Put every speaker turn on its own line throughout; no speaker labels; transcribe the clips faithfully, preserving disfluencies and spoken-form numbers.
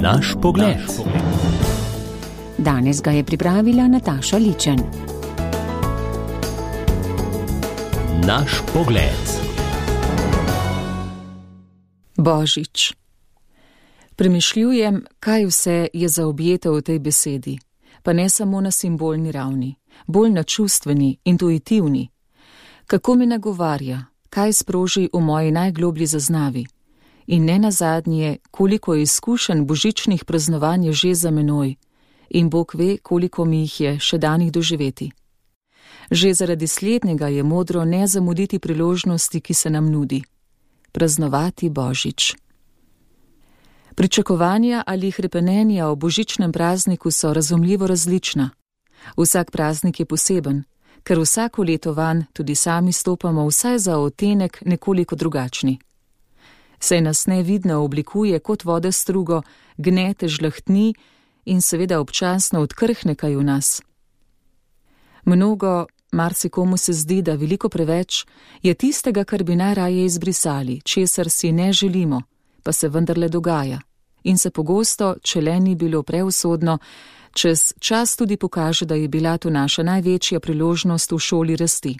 Naš pogled.
Danes ga je pripravila Nataša Ličen.
Naš pogled.
Božič. Premišljujem, kaj vse je zaobjeto v tej besedi, pa ne samo na simbolni ravni, bolj na čustveni, intuitivni. Kako me nagovarja, kaj sproži v moji najgloblji zaznavi in ne nazadnje, koliko je izkušenj božičnih praznovanj že za menoj in Bog ve, koliko mi jih je še danih doživeti. Že zaradi slednjega je modro ne zamuditi priložnosti, ki se nam nudi. Praznovati Božič. Pričakovanja ali hrepenenja o božičnem prazniku so razumljivo različna. Vsak praznik je poseben, ker vsako leto vanj tudi sami stopamo vsaj za odtenek nekoliko drugačni. Saj nas nevidno oblikuje kot voda strugo, gnete, žlahtni in seveda občasno odkrhne kaj v nas. Mnogo, marsikomu se zdi, da veliko preveč, je tistega, kar bi najraje izbrisali, česar si ne želimo, pa se vendarle dogaja. In se pogosto, če le ni bilo preusodno, čez čas tudi pokaže, da je bila to naša največja priložnost v šoli rasti.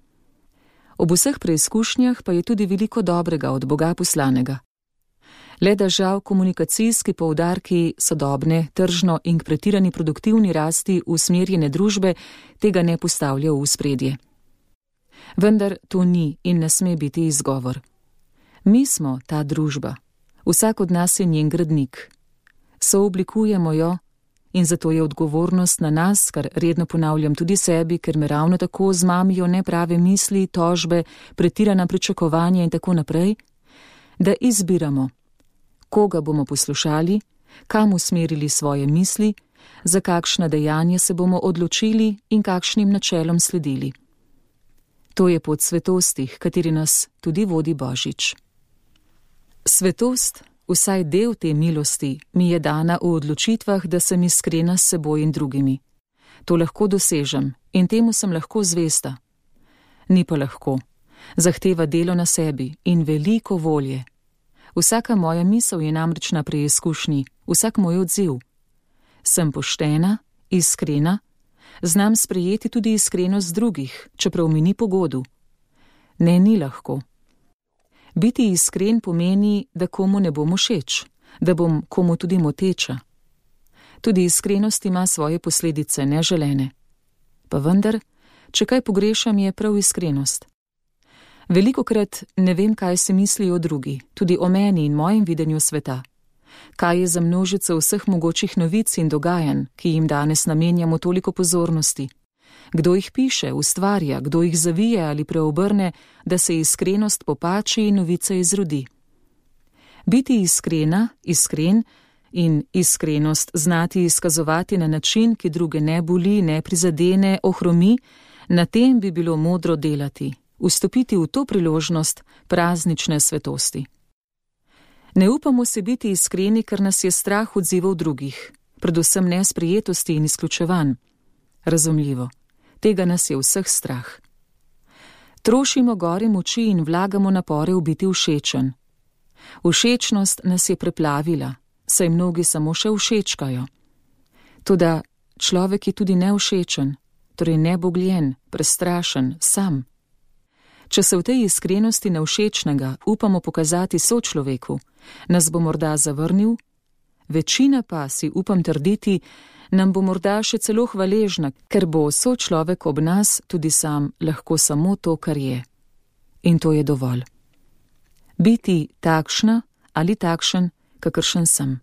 Ob vseh preizkušnjah pa je tudi veliko dobrega od Boga poslanega. Le da žal komunikacijski poudarki sodobne, tržno in k pretirani produktivni rasti usmerjene družbe tega ne postavljajo v spredje. Vendar to ni in ne sme biti izgovor. Mi smo ta družba. Vsak od nas je njen gradnik. Sooblikujemo jo in zato je odgovornost na nas, kar redno ponavljam tudi sebi, ker me ravno tako zmamijo neprave misli, tožbe, pretirana pričakovanja in tako naprej, da izbiramo, koga bomo poslušali, kam usmerili svoje misli, za kakšna dejanja se bomo odločili in kakšnim načelom sledili. To je pot svetosti, kateri nas tudi vodi Božič. Svetost, vsaj del te milosti, mi je dana v odločitvah, da sem iskrena s seboj in drugimi. To lahko dosežem in temu sem lahko zvesta. Ni pa lahko. Zahteva delo na sebi in veliko volje. Vsaka moja misel je namreč na preizkušnji, vsak moj odziv. Sem poštena, iskrena, znam sprejeti tudi iskrenost drugih, čeprav mi ni pogodu. Ne, ni lahko. Biti iskren pomeni, da komu ne bom všeč, da bom komu tudi moteča. Tudi iskrenost ima svoje posledice neželene. Pa vendar, če kaj pogrešam, je prav iskrenost. Velikokrat ne vem, kaj si mislijo drugi, tudi o meni in mojem videnju sveta. Kaj je za množico vseh mogočih novic in dogajanj, ki jim danes namenjamo toliko pozornosti. Kdo jih piše, ustvarja, kdo jih zavije ali preobrne, da se iskrenost popači in novica izrodi. Biti iskrena, iskren in iskrenost znati izkazovati na način, ki druge ne boli, ne prizadene, ohromi, na tem bi bilo modro delati, vstopiti v to priložnost praznične svetosti. Ne upamo se biti iskreni, ker nas je strah odzivov drugih, predvsem nesprejetosti in izključevanj. Razumljivo. Tega nas je vseh strah. Trošimo gore moči in vlagamo napore v biti všečen. Všečnost nas je preplavila, saj mnogi samo še všečkajo. Toda človek je tudi nevšečen, torej nebogljen, prestrašen, sam. Če se v tej iskrenosti nevšečnega upamo pokazati sočloveku, nas bo morda zavrnil, večina pa, si upam trditi, nam bo morda še celo hvaležna, ker bo sočlovek ob nas tudi sam lahko samo to, kar je. In to je dovolj. Biti takšna ali takšen, kakršen sem.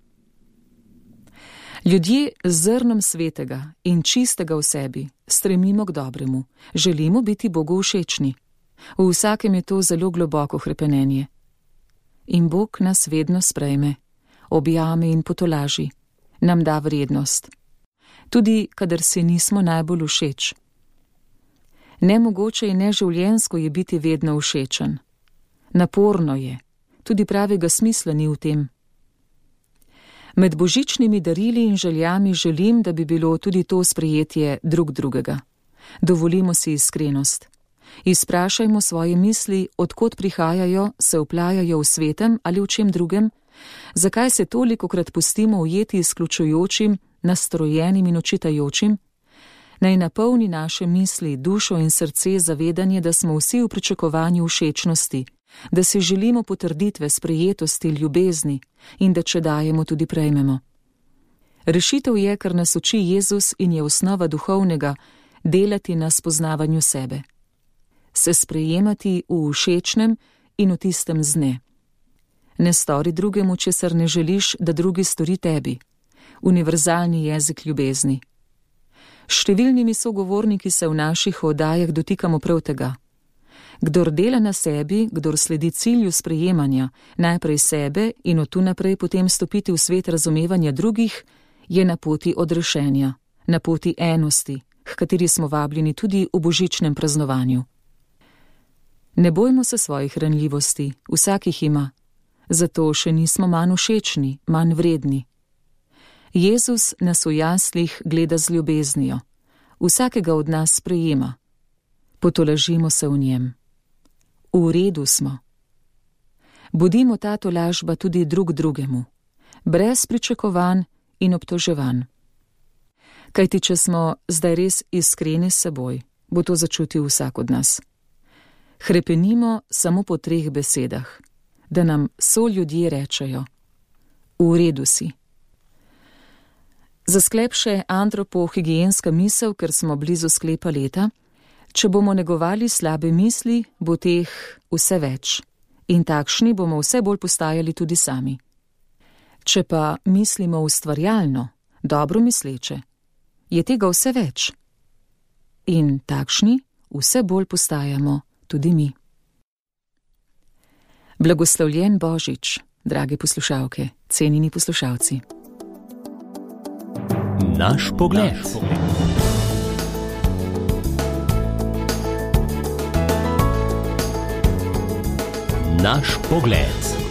Ljudje z zrnom svetega in čistega v sebi stremimo k dobremu, želimo biti Bogu všečni. V vsakem je to zelo globoko hrepenenje. In Bog nas vedno sprejme, objame in potolaži, nam da vrednost. Tudi, kadar si nismo najbolj všeč. Nemogoče in neživljenjsko je biti vedno všečen. Naporno je, tudi pravega smisla ni v tem. Med božičnimi darili in željami želim, da bi bilo tudi to sprejetje drug drugega. Dovolimo si iskrenost. Izprašajmo svoje misli, odkot prihajajo, se vplajajo v svetem ali v čem drugem, Zakaj se tolikokrat pustimo ujeti izključujočim, nastrojenim in očitajočim? Naj napolni naše misli, dušo in srce zavedanje, da smo vsi v pričakovanju všečnosti, da si želimo potrditve, sprejetosti, ljubezni in da če dajemo, tudi prejmemo. Rešitev je, kar nas uči Jezus in je osnova duhovnega, delati na spoznavanju sebe. Se sprejemati v všečnem in v tistem z ne. Ne stori drugemu, česar ne želiš, da drugi stori tebi. Univerzalni jezik ljubezni. Številnimi sogovorniki se v naših oddajah dotikamo prav tega. Kdor dela na sebi, kdor sledi cilju sprejemanja, najprej sebe in od tu naprej potem stopiti v svet razumevanja drugih, je na poti odrešenja, na poti enosti, h kateri smo vabljeni tudi v božičnem praznovanju. Ne bojmo se svojih ranljivosti, vsak jih ima, zato še nismo manj všečni, manj vredni. Jezus nas v jaslih gleda z ljubeznijo, vsakega od nas sprejema. Potolažimo se v njem. V redu smo. Bodimo ta tolažba tudi drug drugemu, brez pričakovanj in obtoževanj. Kajti, če smo zdaj res iskreni s seboj, bo to začutil vsak od nas. Hrepenimo samo po treh besedah, da nam soljudje rečejo: v redu si. Za sklep še antropohigienska misel, ker smo blizu sklepa leta. Če bomo negovali slabe misli, bo teh vse več in takšni bomo vse bolj postajali tudi sami. Če pa mislimo ustvarjalno, dobro misleče, je tega vse več in takšni vse bolj postajamo tudi mi. Blagoslovljen Božič, drage poslušalke, cenjeni poslušalci.
Naš pogled. Naš pogled.